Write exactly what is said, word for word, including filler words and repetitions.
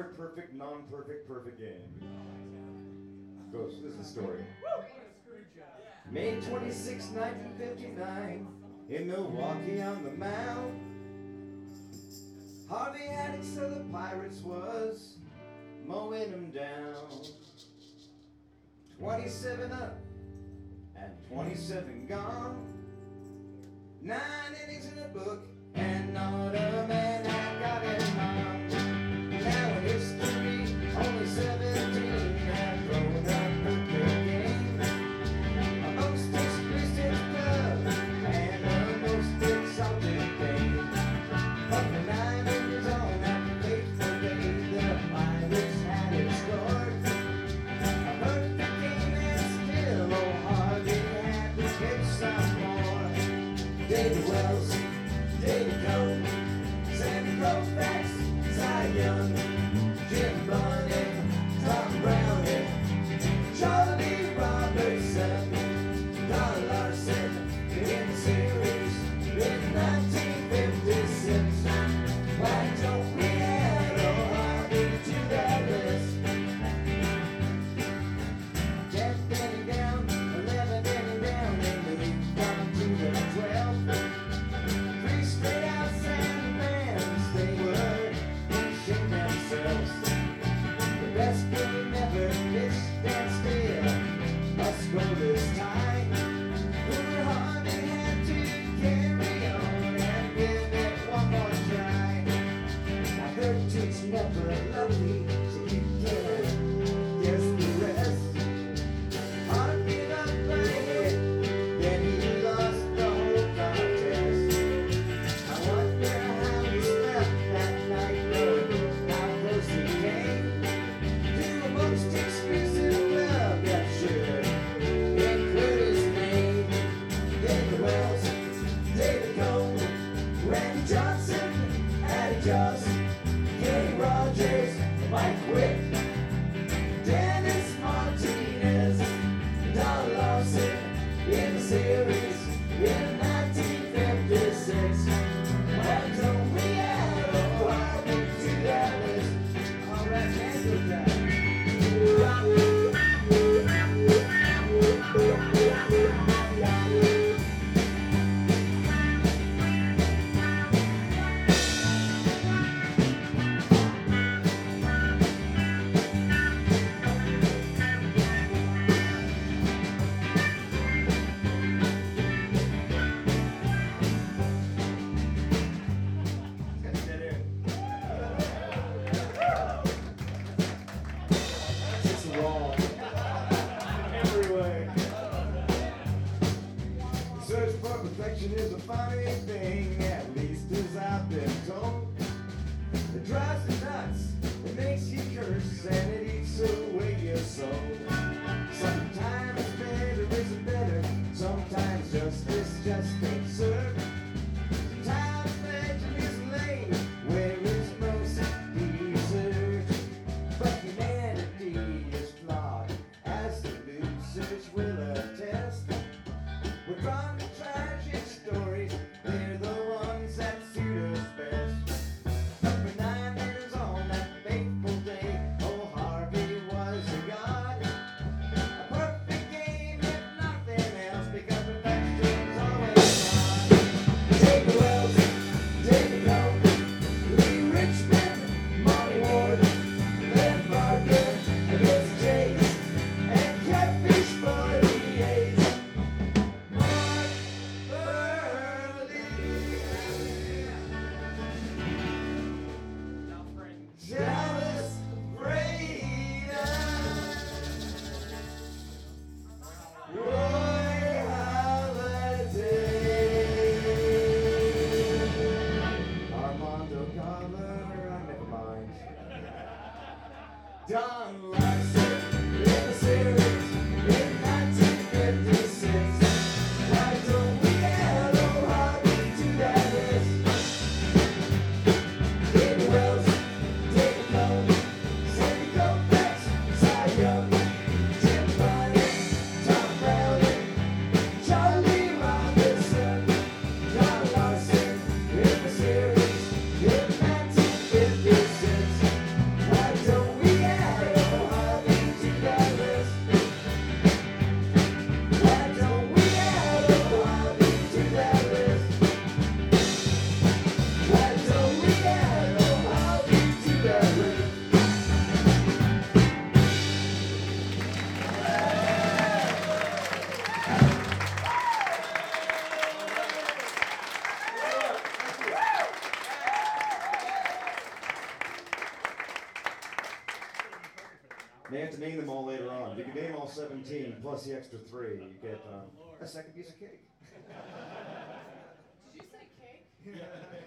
near perfect, non-perfect, perfect game. Goes, this is the story. May twenty-sixth, nineteen fifty-nine, in Milwaukee on the Mound, Harvey Haddix of the Pirates was mowing them down. twenty-seven up and twenty-seven gone. Nine innings in the book, and not a man had got it wrong. Now in history, only seventeen have grown up with their game. A most exclusive club and a most exalted game. But the nine innings on that fateful day, the Pirates had it scored. A perfect game and still, oh, Harvey had to get some more. David Wells, David Coe, Sandy Koufax, Cy Young, Jim Bunning, Tom Browning, Charlie Robertson, Don Larson in the series in nineteen fifty-six. Why don't we add Harvey to that list? Tenth inning down, eleventh inning down, and we've gone to the twelfth. Three straight outs and fans, they were pushing themselves. The best game ever pitched and still a scoreless tie. Boomer Harvey had to carry on and give it one more try. Now thirteen's never lovely, so you can't guess the rest. Harvey up by hit, then he lost the whole contest. I wonder how he slept that night, though, how close he came to a most exclusive club that should include his name. David Wells, David Coe, Randy Johnson, Addie Joss, Kenny Rogers, Mike Wick, Dennis Martinez, Don Larson in the series in nineteen fifty-six. Why don't we add a Harvey to that list? All right, hands with that. It's wrong. Every way. Search for perfection is a funny thing, at least as I've been told. It drives you nuts, it makes you curse, and it eats away your soul. Sometimes better isn't better, sometimes justice just ain't served. Sometimes legend is lame, where it's most deserved. But humanity is flawed, as the losers will attest. We're drawn to tragic stories, they're the ones that suit us best. But for nine years on that fateful day, oh, Harvey was a god. A perfect game, if nothing else, because perfection's always hard. David Wells, David Coe, Lee Richmond, Monty Ward, Len Barker, Vince Chase, and Catfish forty-eight. later on. If you can name all seventeen plus the extra three, you get um, a second piece of cake. Did you say cake?